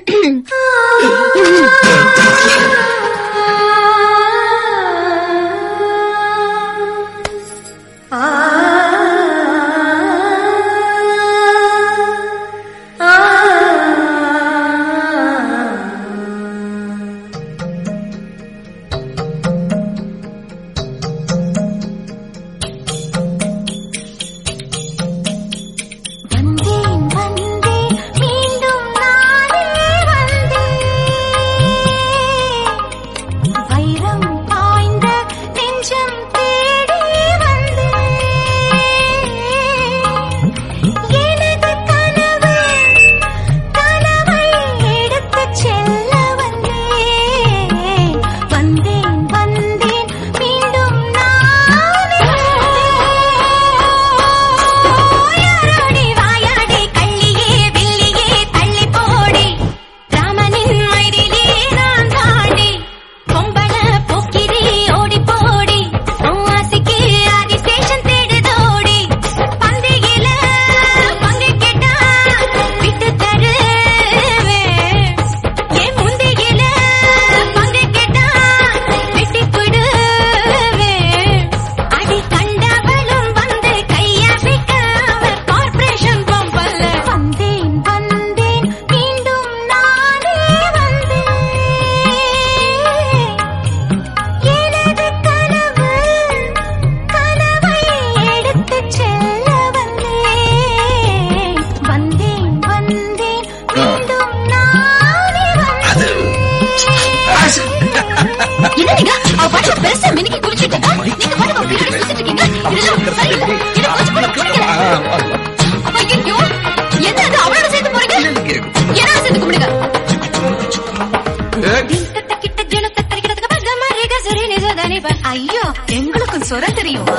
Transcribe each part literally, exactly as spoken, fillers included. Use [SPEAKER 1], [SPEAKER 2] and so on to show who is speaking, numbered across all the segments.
[SPEAKER 1] ஐயோ, எங்களுக்கும் சொர தெரியுமா?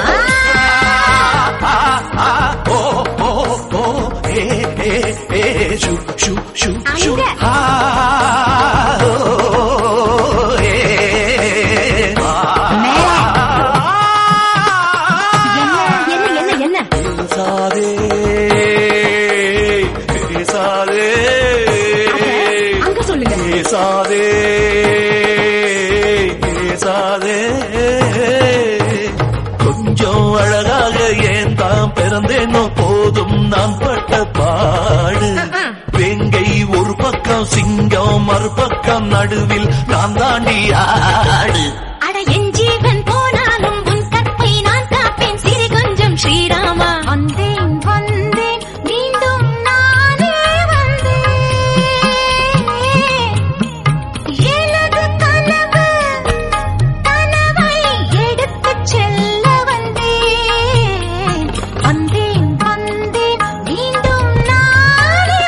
[SPEAKER 2] கொஞ்சம் அழகாக ஏன் தான் பிறந்தேனோ போதும் நான் பட்ட பாடு. வெங்கை ஒரு பக்கம், சிங்கம் மறுபக்கம், நடுவில் நான் தாண்டி ஆடு.
[SPEAKER 1] அட என் ஜீவன் போனாலும் உன் கற்பை நான் காப்பேன் சிறு கொஞ்சம் ஸ்ரீராமா. வந்தேன் வந்தேன் மீண்டும் நானே வந்தேன். எனது கனவு கனவை எடுத்துச் செல்ல வந்தேன். வந்தேன் வந்தேன் மீண்டும் நானே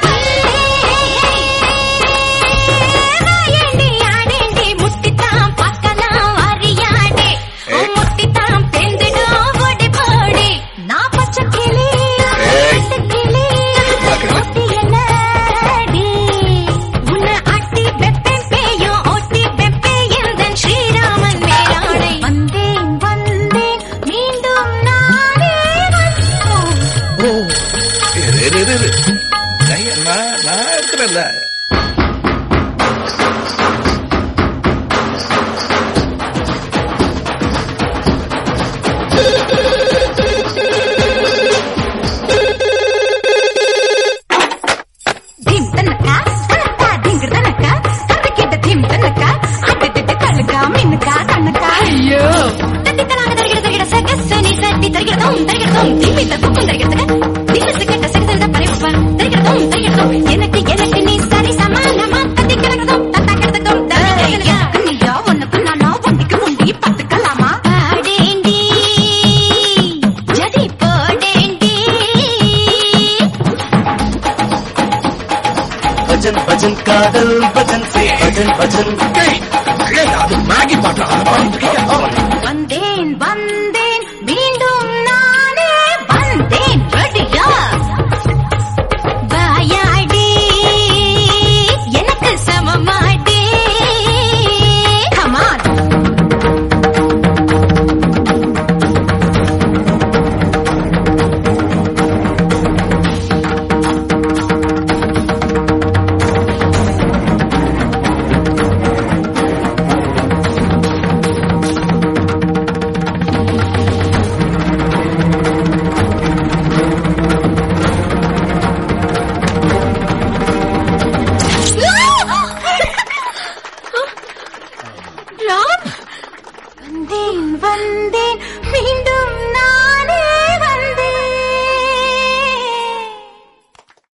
[SPEAKER 1] வந்தேன். ஆடேண்டி முட்டித்தான் பார்க்கலாம் அறியாடே, முட்டித்தான் தெரிந்துடும் ஓடி போடி. நான் பச்சை கிளி பட்டு கிளி ஓட்டி என்னடி, உன்னை ஆட்டி வெப்பேன் பேயும் ஓட்டி வெப்பே எந்தன் ஸ்ரீராமன் மேலாடை. வந்தேன் வந்தேன் மீண்டும் நானே வந்தேன்.
[SPEAKER 2] நான் இருக்கிறேன்ல.
[SPEAKER 1] dim tanaka tanaka dingur tanaka tanakita dim tanaka aditite taluka minka tanaka. ஐயோ, தட்டி தலாங்க தரிகிற தரிகிற சகசனி சட்டி தரிகிற தோம் தரிகிற தோம் திமித்த புக்கும் தரிகிற தக திமித்த கட்ட சகசனத பரிவப்பன் தரிகிற தோம் தரிகிற தோம் எனக்கு எனக்கு நீ சரி சமானமா தட்டி கலங்க தோம் தட்டா கட்ட தோம் தரிகிற நீயா உனக்கு நானா ஒண்டிக்கு முண்டி பத்துக்கலாமா. ஆடேண்டி ஜதி போடேண்டி.
[SPEAKER 2] பஜன் பஜன் காதல் பஜன் சே பஜன் பஜன். அது மேகி பாட்டு.
[SPEAKER 1] வந்தேன் வந்தேன் மீண்டும் நானே வந்தேன். ரெடியா வாயாடி எனக்கு சமமாடி. கமான் வந்தேன் வந்தேன்